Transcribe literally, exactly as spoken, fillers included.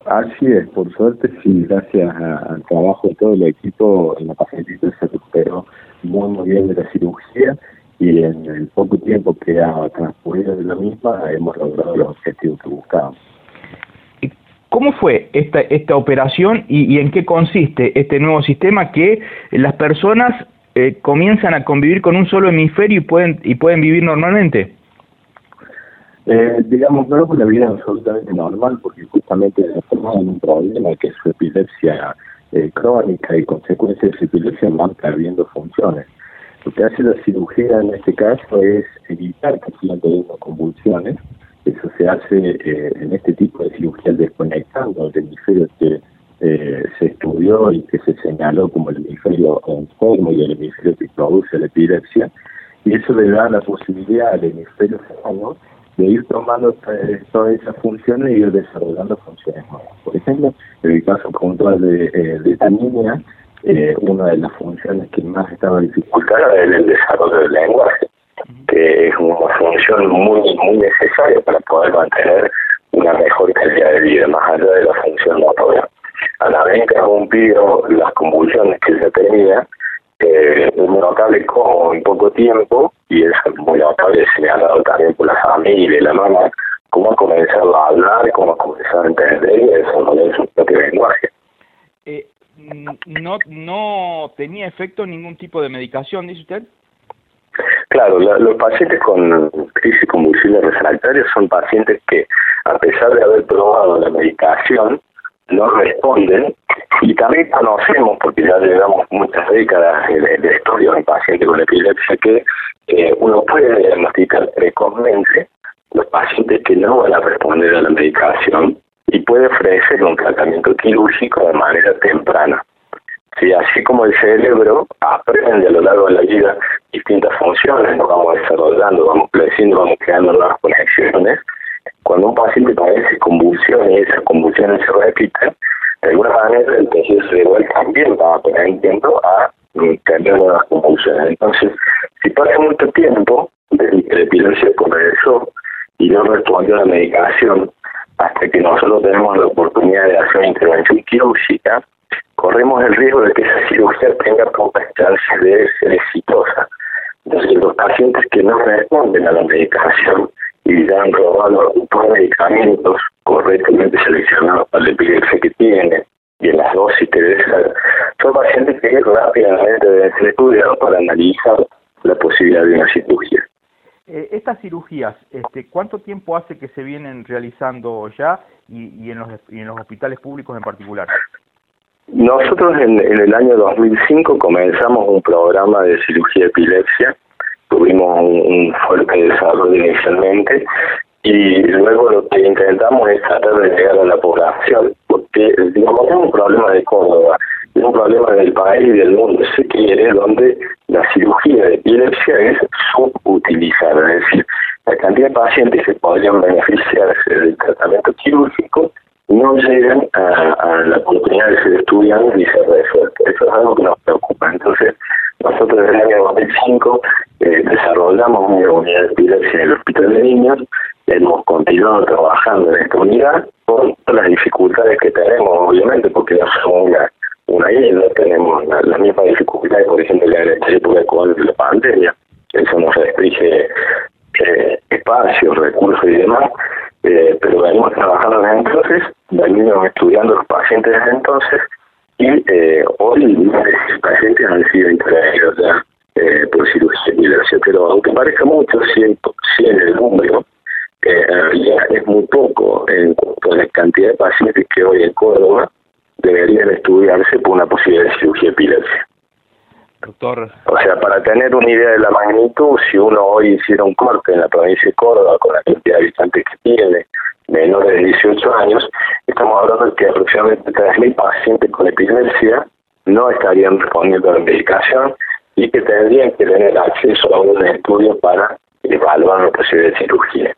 Así es, por suerte sí, gracias a- al trabajo de todo el equipo, la pacientita se recuperó muy muy bien de la cirugía y en el poco tiempo que ha transcurrido de la misma hemos logrado los objetivos que buscábamos. ¿Cómo fue esta, esta operación y, y en qué consiste este nuevo sistema que las personas eh, comienzan a convivir con un solo hemisferio y pueden, y pueden vivir normalmente? Eh, digamos, no es una vida absolutamente normal porque justamente estamos en un problema que es su epilepsia eh, crónica y consecuencia de su epilepsia van perdiendo funciones. Lo que hace la cirugía en este caso es evitar que sigan teniendo convulsiones. Eso se hace eh, en este tipo de cirugía desconectando el hemisferio que eh, se estudió y que se señaló como el hemisferio enfermo y el hemisferio que produce la epilepsia, y eso le da la posibilidad al hemisferio sano de ir tomando eh, todas esas funciones y ir desarrollando funciones nuevas. Por ejemplo, en el caso puntual de, eh, de esta niña, eh, una de las funciones que más estaba dificultada era el desarrollo del lenguaje, que es una función muy muy necesaria para poder mantener una mejor calidad de vida, más allá de la función motora. Al haber interrumpido las convulsiones que ella tenía, eh, es muy notable cómo en poco tiempo, y es muy notable señalado también por la familia y la mamá, cómo ha comenzado a hablar, cómo ha comenzado a entender y a desarrollar su propio lenguaje. Eh, no, ¿No tenía efecto ningún tipo de medicación, dice usted? Claro, la, los pacientes con crisis convulsiva refractaria son pacientes que, a pesar de haber probado la medicación, no responden, y también conocemos, porque ya llevamos muchas décadas de, de estudios en pacientes con epilepsia, que eh, uno puede diagnosticar precozmente los pacientes que no van a responder a la medicación y puede ofrecer un tratamiento quirúrgico de manera temprana. Sí, así como el cerebro aprende a lo largo de la vida distintas funciones, nos vamos desarrollando, vamos creciendo, vamos creando nuevas conexiones. Cuando un paciente padece convulsiones y esas convulsiones se repiten, de alguna manera el tejido cerebral también va aprendiendo a tener nuevas convulsiones. Entonces, si pasa mucho tiempo desde que la epilepsia comenzó y no respondió a la medicación hasta que nosotros tenemos la oportunidad de hacer una intervención quirúrgica, corremos el riesgo de que esa cirugía tenga pocas chances de ser exitosa. Entonces, los pacientes que no responden a la medicación y ya han probado dos medicamentos correctamente seleccionados para la epilepsia que tienen y en las dosis que debe ser, son pacientes que rápidamente deben ser estudiados para analizar la posibilidad de una cirugía. Eh, estas cirugías, este, ¿cuánto tiempo hace que se vienen realizando ya y, y, en los, y en los hospitales públicos en particular? Nosotros en, en el año dos mil cinco comenzamos un programa de cirugía de epilepsia, tuvimos un, un fuerte desarrollo inicialmente y luego lo que intentamos es tratar de llegar a la población, porque digamos es un problema de Córdoba, es un problema del país y del mundo, se quiere, donde la cirugía de epilepsia es subutilizada, es decir, la cantidad de pacientes que podrían beneficiarse del tratamiento quirúrgico no llegan a, a la oportunidad de ser estudiantes y ser resueltos. Eso es algo que nos preocupa. Entonces, nosotros desde el año dos mil cinco eh, desarrollamos una unidad de epilepsia en el Hospital de Niños, hemos continuado trabajando en esta unidad con todas las dificultades que tenemos, obviamente, porque no somos una, una isla, tenemos las la mismas dificultades, por ejemplo, en esta época con la pandemia, eso nos restringe eh, espacios, recursos y demás. Eh, pero venimos trabajando desde entonces, venimos estudiando los pacientes desde entonces y eh, hoy más de seis pacientes han sido intervenidos ya eh, por cirugía de epilepsia, pero aunque parezca mucho, sí en el número, eh, ya es muy poco en cuanto a la cantidad de pacientes que hoy en Córdoba deberían estudiarse por una posibilidad de cirugía de epilepsia. Doctor. O sea, para tener una idea de la magnitud, si uno hoy hiciera un corte en la provincia de Córdoba con la cantidad de habitantes que tiene, menores de dieciocho años, estamos hablando de que aproximadamente tres mil pacientes con epilepsia no estarían respondiendo a la medicación y que tendrían que tener acceso a un estudio para evaluar la posibilidad de cirugía.